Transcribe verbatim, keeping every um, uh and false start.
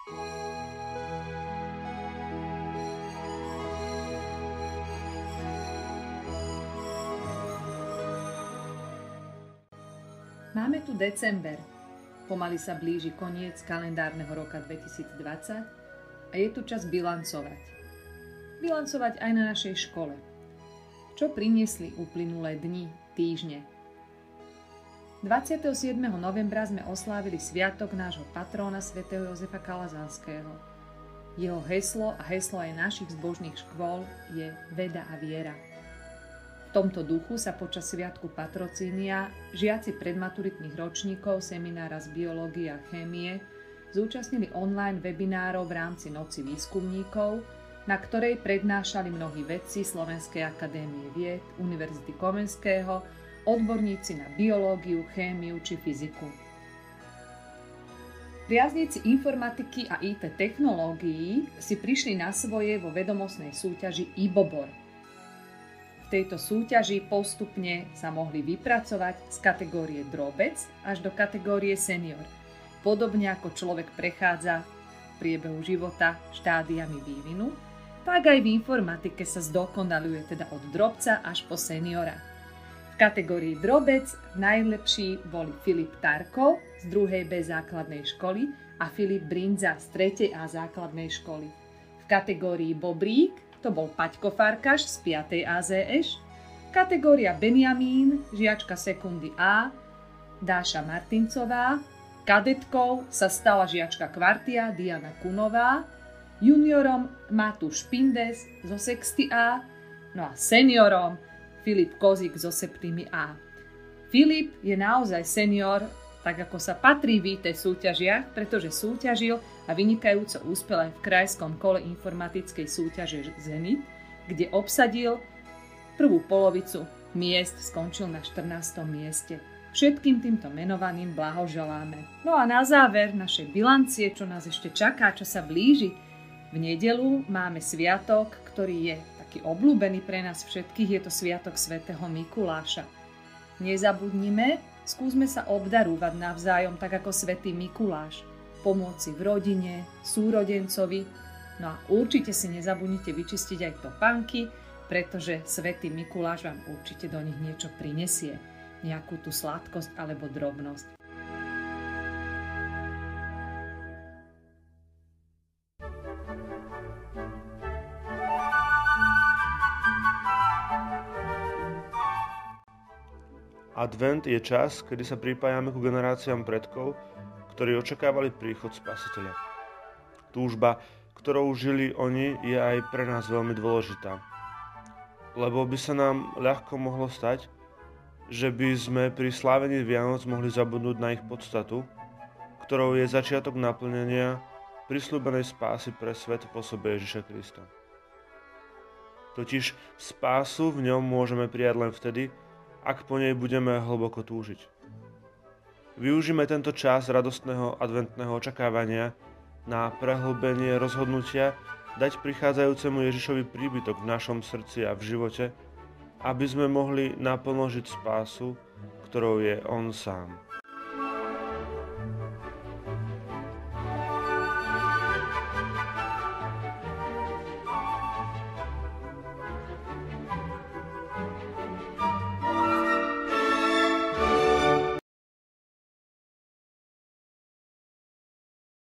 Máme tu december. Pomaly sa blíži koniec kalendárneho roka dvetisícdvadsať a je tu čas bilancovať. Bilancovať aj na našej škole. Čo priniesli uplynulé dni, týždne? dvadsiateho siedmeho novembra sme oslávili sviatok nášho patróna svätého Jozefa Kalazanského. Jeho heslo a heslo aj našich zbožných škôl je veda a viera. V tomto duchu sa počas sviatku Patrocínia žiaci predmaturitných ročníkov seminára z biológie a chémie zúčastnili online webinárov v rámci Noci výskumníkov, na ktorej prednášali mnohí vedci Slovenskej akadémie vied, Univerzity Komenského, odborníci na biológiu, chémiu či fyziku. Priazníci informatiky a í té technológií si prišli na svoje vo vedomostnej súťaži IBOBOR. V tejto súťaži postupne sa mohli vypracovať z kategórie drobec až do kategórie senior. Podobne ako človek prechádza v priebehu života štádiami vývinu, tak aj v informatike sa zdokonaluje teda od drobca až po seniora. V kategórii drobec najlepší boli Filip Tarko z druhej B základnej školy a Filip Brinza z tretej A základnej školy. V kategórii Bobrík to bol Paťko Farkaš z piatej á zé eš, kategória Benjamín, žiačka sekundy A, Dáša Martincová, kadetkou sa stala žiačka Kvartia Diana Kunová, juniorom Matúš Špindes zo sexty A, no a seniorom Filip Kozik zo septými A. Filip je naozaj senior, tak ako sa patrí v í té súťažiach, pretože súťažil a vynikajúco úspel aj v krajskom kole informatickej súťaže Zenit, kde obsadil prvú polovicu miest, skončil na štrnástom mieste. Všetkým týmto menovaným blahoželáme. No a na záver našej bilancie, čo nás ešte čaká, čo sa blíži. V nedeľu máme sviatok, ktorý je taký obľúbený pre nás všetkých, je to sviatok svätého Mikuláša. Nezabudnime, skúsme sa obdarúvať navzájom, tak ako svätý Mikuláš. Pomôcť v rodine, súrodencovi. No a určite si nezabudnite vyčistiť aj topánky, pretože svätý Mikuláš vám určite do nich niečo prinesie. Nejakú tú sladkosť alebo drobnosť. Advent je čas, kedy sa pripájame ku generáciám predkov, ktorí očakávali príchod Spasiteľa. Túžba, ktorou žili oni, je aj pre nás veľmi dôležitá. Lebo by sa nám ľahko mohlo stať, že by sme pri slávení Vianoc mohli zabudnúť na ich podstatu, ktorou je začiatok naplnenia prisľúbenej spásy pre svet v osobe Ježiša Krista. Totiž spásu v ňom môžeme prijať len vtedy, ak po nej budeme hlboko túžiť. Využíme tento čas radostného adventného očakávania na prehlbenie rozhodnutia dať prichádzajúcemu Ježišovi príbytok v našom srdci a v živote, aby sme mohli naplno žiť spásu, ktorou je On sám.